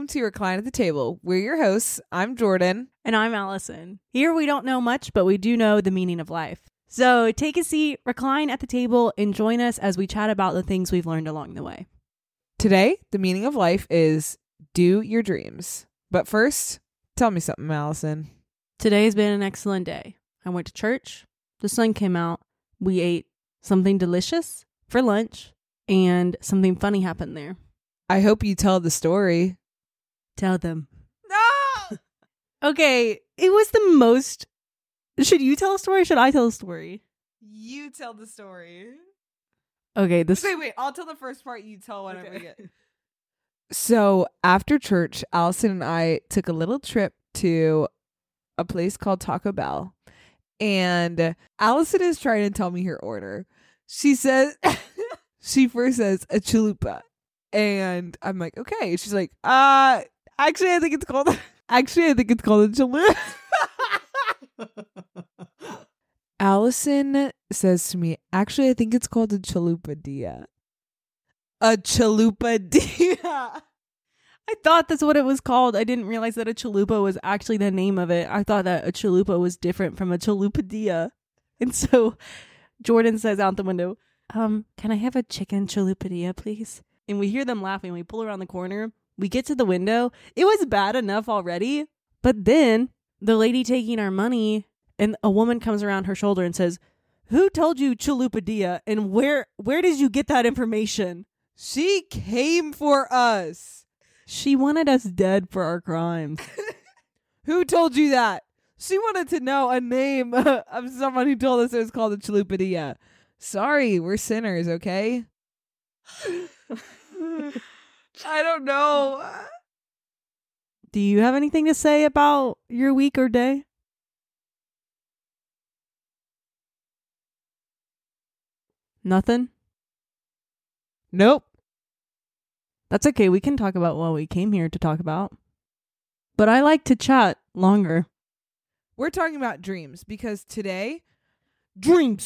welcome to Recline at the Table. We're your hosts. I'm Jordan. And I'm Allison. Here we don't know much, but we do know the meaning of life. So take a seat, recline at the table, and join us as we chat about the things we've learned along the way. Today, the meaning of life is do your dreams. But first, tell me something, Allison. Today's been an excellent day. I went to church. The sun came out. We ate something delicious for lunch, and something funny happened there. I hope you tell the story. Tell them. No! Okay, it was the most... Should you tell a story or should I tell a story? You tell the story. Okay, this... Wait. I'll tell the first part. You tell whatever you get. So, after church, Allison and I took a little trip to a place called Taco Bell. And Allison is trying to tell me her order. She says... she first says a chalupa. And I'm like, okay. She's like, actually, I think it's called a chalupa. Allison says to me, actually, I think it's called a chalupadilla. A chalupadilla. I thought that's what it was called. I didn't realize that a chalupa was actually the name of it. I thought that a chalupa was different from a chalupadilla. And so Jordan says out the window, can I have a chicken chalupadilla, please? And we hear them laughing. We pull around the corner. We get to the window. It was bad enough already. But then the lady taking our money, and a woman comes around her shoulder and says, who told you chalupadilla? And where did you get that information? She came for us. She wanted us dead for our crimes. Who told you that? She wanted to know a name of someone who told us it was called a chalupadilla. Sorry, we're sinners, okay? I don't know. Do you have anything to say about your week or day? Nothing? Nope. That's okay. We can talk about what we came here to talk about. But I like to chat longer. We're talking about dreams because today... Dreams.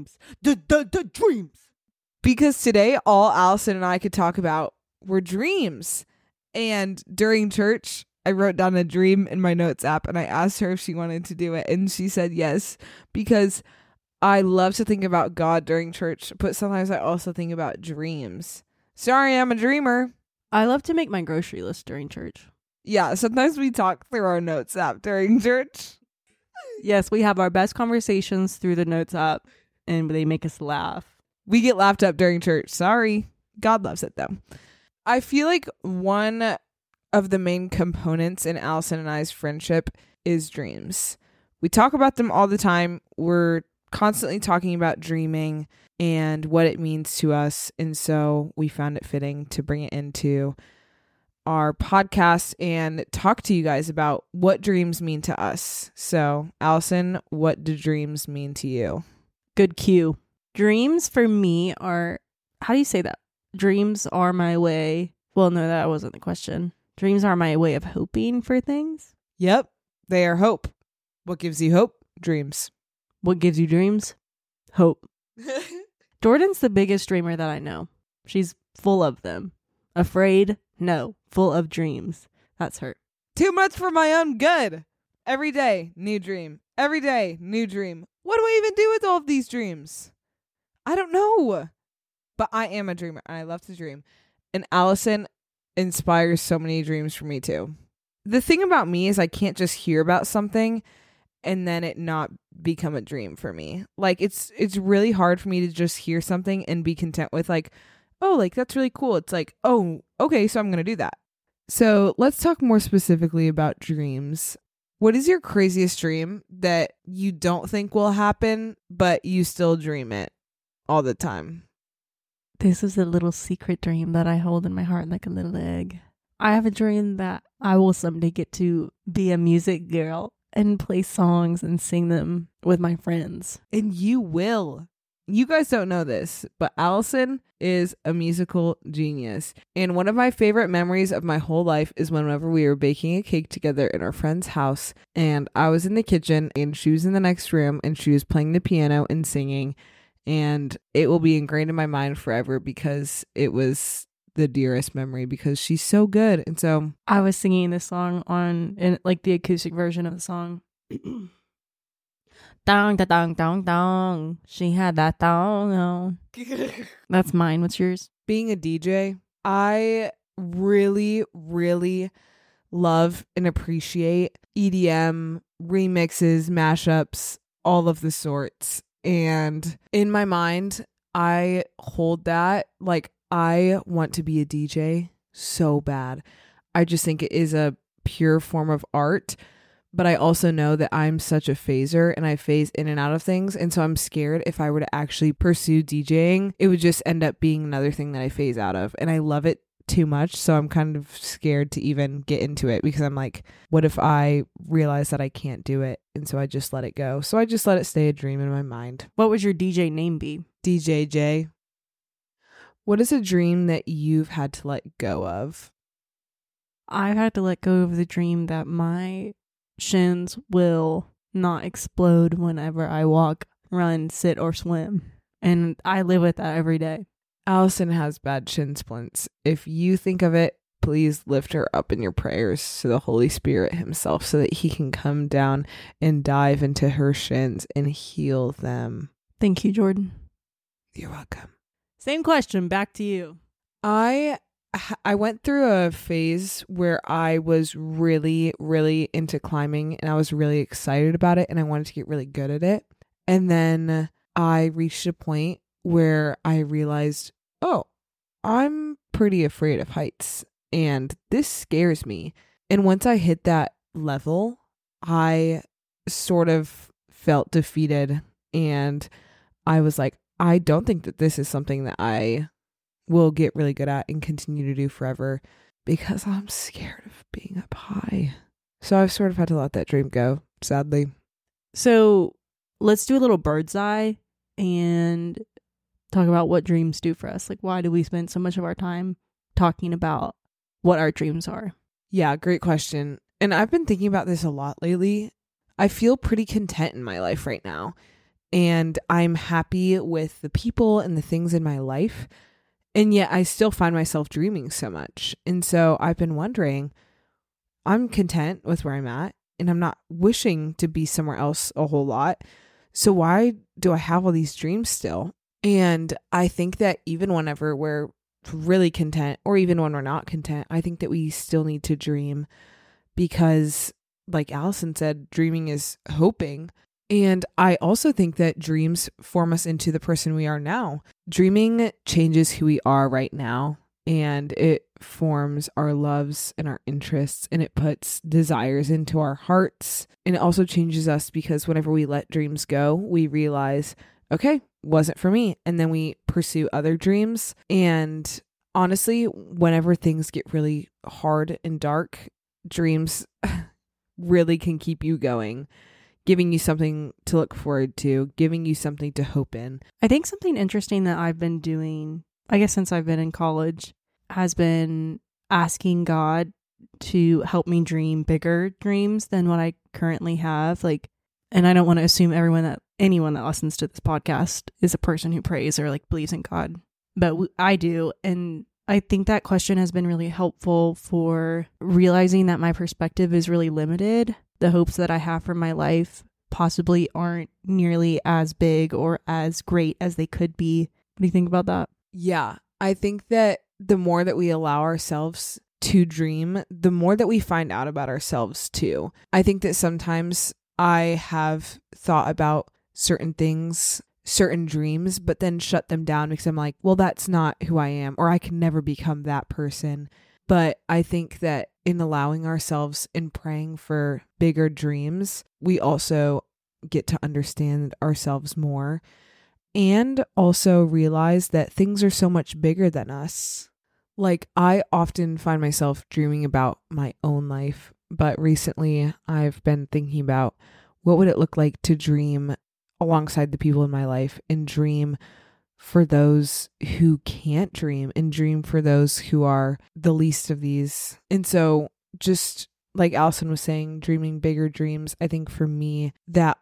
The dreams. Because today, all Allison and I could talk about were dreams. And during church, I wrote down a dream in my notes app and I asked her if she wanted to do it. And she said yes, because I love to think about God during church, but sometimes I also think about dreams. Sorry, I'm a dreamer. I love to make my grocery list during church. Yeah, sometimes we talk through our notes app during church. Yes, we have our best conversations through the notes app and they make us laugh. We get laughed up during church. Sorry. God loves it, though. I feel like one of the main components in Allison and I's friendship is dreams. We talk about them all the time. We're constantly talking about dreaming and what it means to us. And so we found it fitting to bring it into our podcast and talk to you guys about what dreams mean to us. So, Allison, what do dreams mean to you? Good cue. Dreams for me are, how do you say that? Dreams are my way. Well, no, that wasn't the question. Dreams are my way of hoping for things. Yep, they are hope. What gives you hope? Dreams. What gives you dreams? Hope. Jordan's the biggest dreamer that I know. She's full of them. Afraid? No. Full of dreams. That's her. Too much for my own good. Every day, new dream. Every day, new dream. What do I even do with all of these dreams? I don't know. But I am a dreamer and I love to dream. And Allison inspires so many dreams for me too. The thing about me is I can't just hear about something and then it not become a dream for me. Like it's really hard for me to just hear something and be content with like, oh, like that's really cool. It's like, oh, okay, so I'm going to do that. So let's talk more specifically about dreams. What is your craziest dream that you don't think will happen, but you still dream it all the time? This is a little secret dream that I hold in my heart like a little egg. I have a dream that I will someday get to be a music girl and play songs and sing them with my friends. And you will. You guys don't know this, but Allison is a musical genius. And one of my favorite memories of my whole life is whenever we were baking a cake together in our friend's house. And I was in the kitchen and she was in the next room and she was playing the piano and singing. And it will be ingrained in my mind forever because it was the dearest memory because she's so good. And so I was singing this song in like the acoustic version of the song. Dong da dong dong dong. She had that dong on. That's mine. What's yours? being a DJ, I really, really love and appreciate EDM, remixes, mashups, all of the sorts. And in my mind, I hold that like I want to be a DJ so bad. I just think it is a pure form of art. But I also know that I'm such a phaser and I phase in and out of things. And so I'm scared if I were to actually pursue DJing, it would just end up being another thing that I phase out of. And I love it too much. So I'm kind of scared to even get into it because I'm like, what if I realize that I can't do it? And so I just let it go. So I just let it stay a dream in my mind. What would your DJ name be? DJ J. What is a dream that you've had to let go of? I've had to let go of the dream that my shins will not explode whenever I walk, run, sit, or swim. And I live with that every day. Allison has bad shin splints. If you think of it, please lift her up in your prayers to the Holy Spirit himself so that he can come down and dive into her shins and heal them. Thank you, Jordan. You're welcome. Same question, back to you. I went through a phase where I was really, really into climbing and I was really excited about it and I wanted to get really good at it. And then I reached a point where I realized, oh, I'm pretty afraid of heights and this scares me. And once I hit that level, I sort of felt defeated and I was like, I don't think that this is something that I will get really good at and continue to do forever because I'm scared of being up high. So I've sort of had to let that dream go, sadly. So let's do a little bird's eye and talk about what dreams do for us. Like, why do we spend so much of our time talking about what our dreams are? Yeah, great question. And I've been thinking about this a lot lately. I feel pretty content in my life right now. And I'm happy with the people and the things in my life. And yet I still find myself dreaming so much. And so I've been wondering, I'm content with where I'm at and I'm not wishing to be somewhere else a whole lot. So why do I have all these dreams still? And I think that even whenever we're really content or even when we're not content, I think that we still need to dream because like Allison said, dreaming is hoping. And I also think that dreams form us into the person we are now. Dreaming changes who we are right now, and it forms our loves and our interests, and it puts desires into our hearts. And it also changes us because whenever we let dreams go, we realize, okay, wasn't for me. And then we pursue other dreams. And honestly, whenever things get really hard and dark, dreams really can keep you going, giving you something to look forward to, giving you something to hope in. I think something interesting that I've been doing, I guess since I've been in college, has been asking God to help me dream bigger dreams than what I currently have. Like, and I don't want to assume anyone that listens to this podcast is a person who prays or like believes in God, but I do. And I think that question has been really helpful for realizing that my perspective is really limited. The hopes that I have for my life possibly aren't nearly as big or as great as they could be. What do you think about that? Yeah, I think that the more that we allow ourselves to dream, the more that we find out about ourselves too. I think that sometimes I have thought about certain things, certain dreams, but then shut them down because I'm like, well, that's not who I am, or I can never become that person. But I think that in allowing ourselves and praying for bigger dreams, we also get to understand ourselves more and also realize that things are so much bigger than us. Like, I often find myself dreaming about my own life, but recently I've been thinking about what would it look like to dream alongside the people in my life and dream for those who can't dream and dream for those who are the least of these. And so just like Allison was saying, dreaming bigger dreams, I think for me, that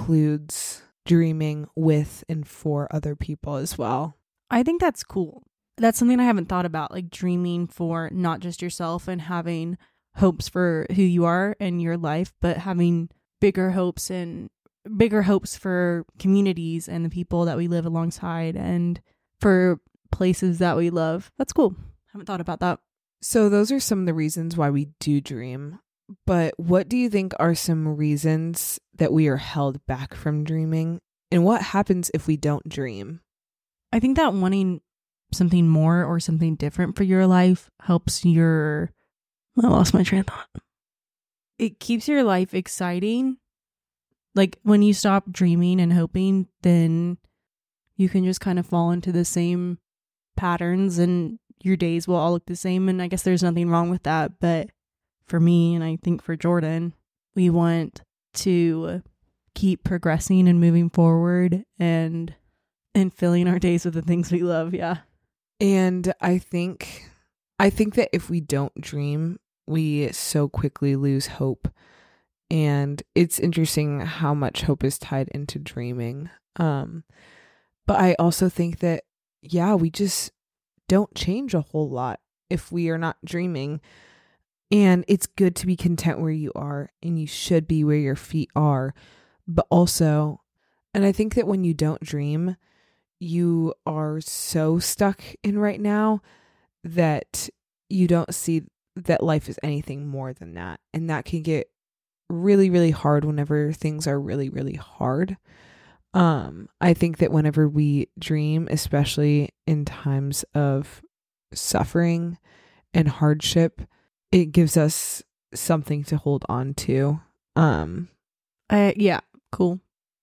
includes dreaming with and for other people as well. I think that's cool. that's something I haven't thought about, like dreaming for not just yourself and having hopes for who you are and your life, but having bigger hopes for communities and the people that we live alongside and for places that we love. That's cool. Haven't thought about that. So those are some of the reasons why we do dream. But what do you think are some reasons that we are held back from dreaming? And what happens if we don't dream? I think that wanting something more or something different for your life helps I lost my train of thought. It keeps your life exciting. Like when you stop dreaming and hoping, then you can just kind of fall into the same patterns and your days will all look the same. And I guess there's nothing wrong with that. But for me, and I think for Jordan, we want to keep progressing and moving forward and filling our days with the things we love. Yeah. And I think that if we don't dream, we so quickly lose hope. And it's interesting how much hope is tied into dreaming. But I also think that, we just don't change a whole lot if we are not dreaming. And it's good to be content where you are, and you should be where your feet are. But also, and I think that when you don't dream, you are so stuck in right now that you don't see that life is anything more than that. And that can get really, really hard whenever things are really, really hard. I think that whenever we dream, especially in times of suffering and hardship, it gives us something to hold on to. Yeah, cool.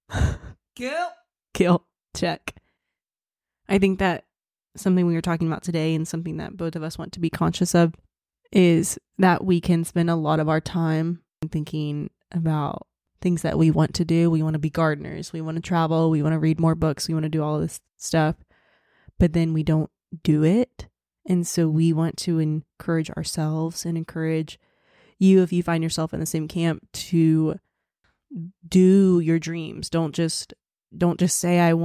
Kill. Check. I think that something we were talking about today and something that both of us want to be conscious of is that we can spend a lot of our time thinking about things that we want to do. We want to be gardeners. We want to travel. We want to read more books. We want to do all this stuff. But then we don't do it. And so we want to encourage ourselves and encourage you, if you find yourself in the same camp, to do your dreams. Don't just say,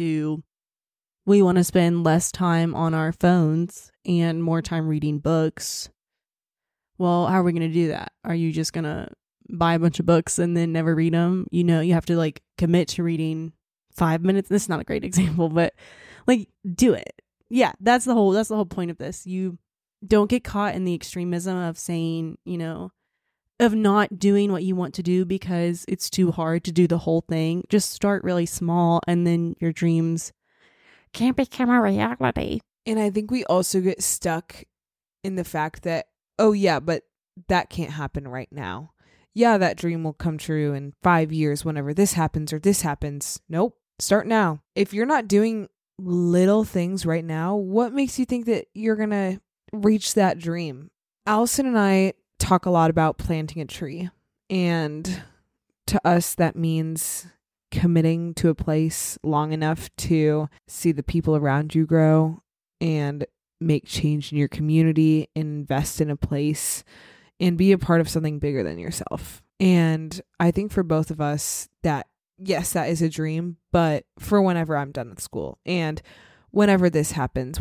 we want to spend less time on our phones and more time reading books. Well, how are we going to do that? Are you just going to buy a bunch of books and then never read them? You have to commit to reading 5 minutes. This is not a great example, but do it. Yeah, that's the whole point of this. You don't get caught in the extremism of saying, of not doing what you want to do because it's too hard to do the whole thing. Just start really small, and then your dreams can become a reality. And I think we also get stuck in the fact that, but that can't happen right now. Yeah, that dream will come true in 5 years whenever this happens or this happens. Nope. Start now. If you're not doing little things right now, what makes you think that you're going to reach that dream? Allison and I talk a lot about planting a tree. And to us, that means committing to a place long enough to see the people around you grow and make change in your community, invest in a place, and be a part of something bigger than yourself. And I think for both of us that, yes, that is a dream, but for whenever I'm done with school and whenever this happens,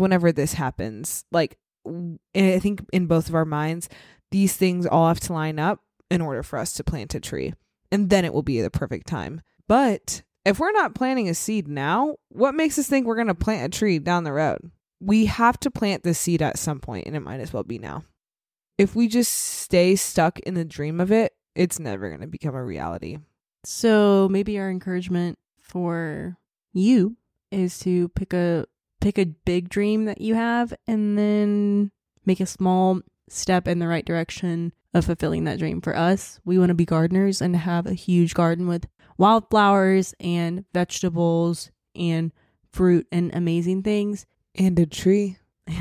I think in both of our minds, these things all have to line up in order for us to plant a tree. And then it will be the perfect time. But if we're not planting a seed now, what makes us think we're going to plant a tree down the road? We have to plant the seed at some point, and it might as well be now. If we just stay stuck in the dream of it, it's never going to become a reality. So maybe our encouragement for you is to pick a big dream that you have and then make a small step in the right direction of fulfilling that dream. For us, we want to be gardeners and have a huge garden with wildflowers and vegetables and fruit and amazing things. And a tree.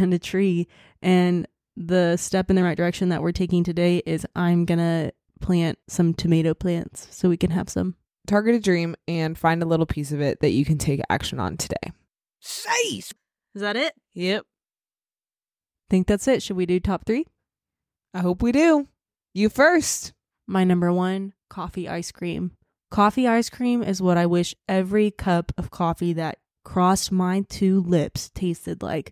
And the step in the right direction that we're taking today is I'm going to plant some tomato plants so we can have some. Target a dream and find a little piece of it that you can take action on today. Is that it? Yep. Think that's it. Should we do top 3? I hope we do. You first. My number 1, coffee ice cream. Coffee ice cream is what I wish every cup of coffee that crossed my 2 lips tasted like.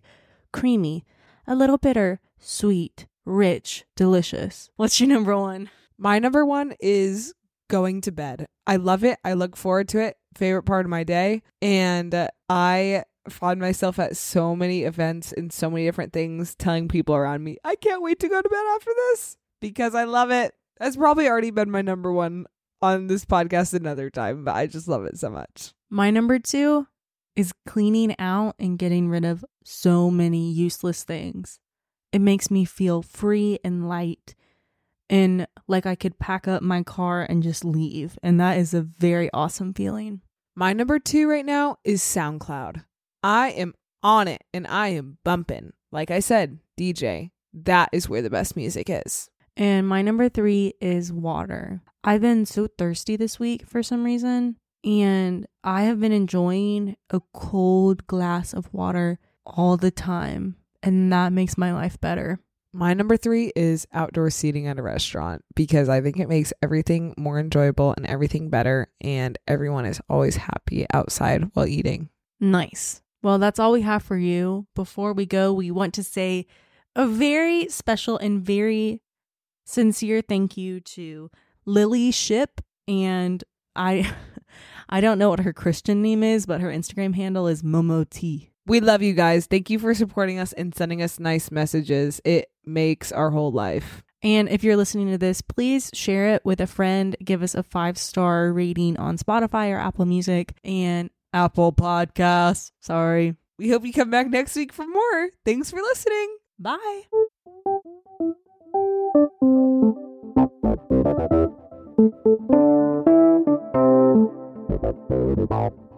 creamy, a little bitter, sweet, rich, delicious. What's your number one? My number one is going to bed. I love it. I look forward to it. Favorite part of my day. And I find myself at so many events and so many different things telling people around me, I can't wait to go to bed after this because I love it. That's probably already been my number one on this podcast another time, but I just love it so much. My number two is cleaning out and getting rid of so many useless things. It makes me feel free and light and like I could pack up my car and just leave. And that is a very awesome feeling. My number two right now is SoundCloud. I am on it and I am bumping. Like I said, DJ, that is where the best music is. And my number three is water. I've been so thirsty this week for some reason, and I have been enjoying a cold glass of water all the time, and that makes my life better. My number three is outdoor seating at a restaurant because I think it makes everything more enjoyable and everything better, and everyone is always happy outside while eating. Nice. Well, that's all we have for you. Before we go, we want to say a very special and very sincere thank you to Lily Ship, and I don't know what her Christian name is, but her Instagram handle is Momo T. We love you guys. Thank you for supporting us and sending us nice messages. It makes our whole life. And if you're listening to this, please share it with a friend. Give us a 5-star rating on Spotify or Apple Music and Apple Podcasts. Sorry. We hope you come back next week for more. Thanks for listening. Bye. Bye.